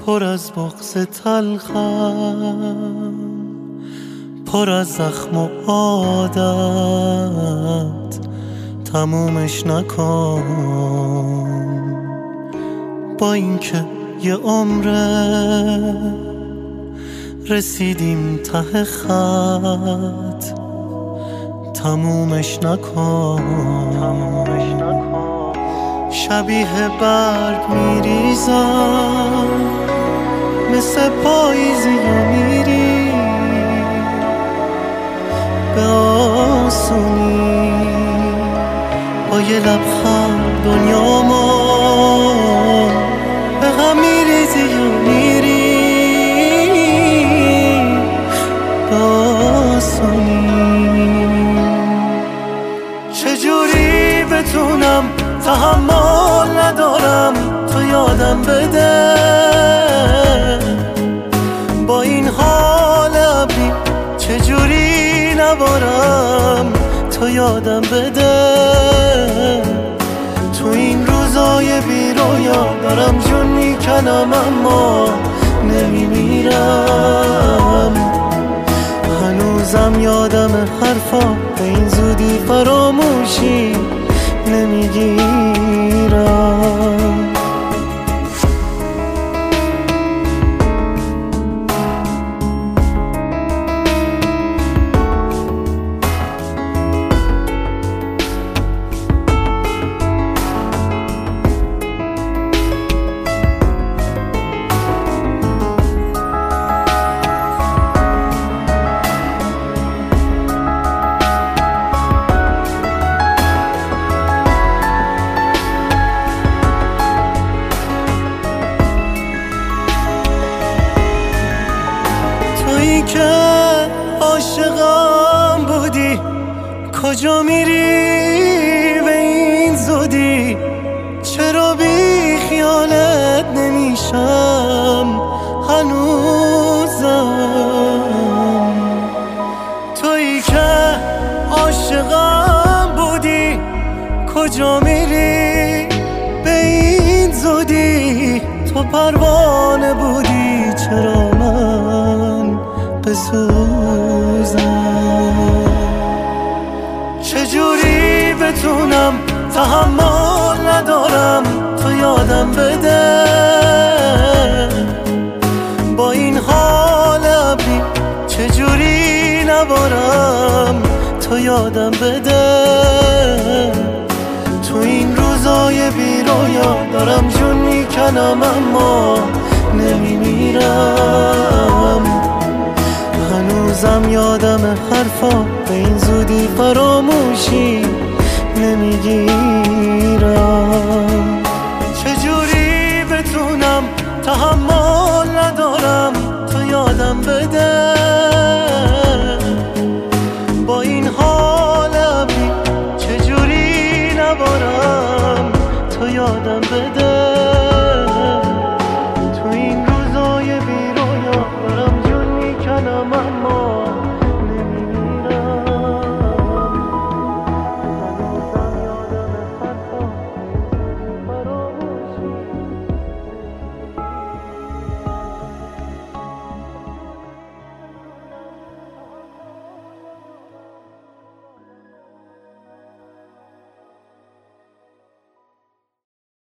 پر از بغض تلخم، پر از زخم و عادت، تمومش نکن. با اینکه یه عمره رسیدیم ته خط، تمومش نکن. شبیه برگ میریزم مثل پاییزی و میری به آسونی، با یه لبخند دنیامو به هم میریزی و میری به آسونی. چجوری بتونم تحمل ندارم تو یادم بده، با این حال ابری چجوری نبارم تو یادم بده. تو این روزای بی رویا دارم جون میکنم اما نمیمیرم. هنوزم یادم حرفا به این زودی فراموشی نمیگیرم. که عاشقم بودی کجا میری به این زودی؟ چرا بی خیالت نمیشم هنوزم؟ تویی که عاشقم بودی کجا میری به این زودی؟ تو پروانه بودی چرا من بسوزم؟ چجوری بتونم تحمل ندارم تو یادم بده، با این حال ابری چجوری نبارم تو یادم بده. تو این روزای بی رویا دارم جون میکنم اما نمیمیرم. هنوزم یادم حرفا به این زودی فراموشی نمیگیرم. چجوری بتونم تحمل ندارم تو یادم بده، با این حال ابری چجوری نبارم تو یادم بده.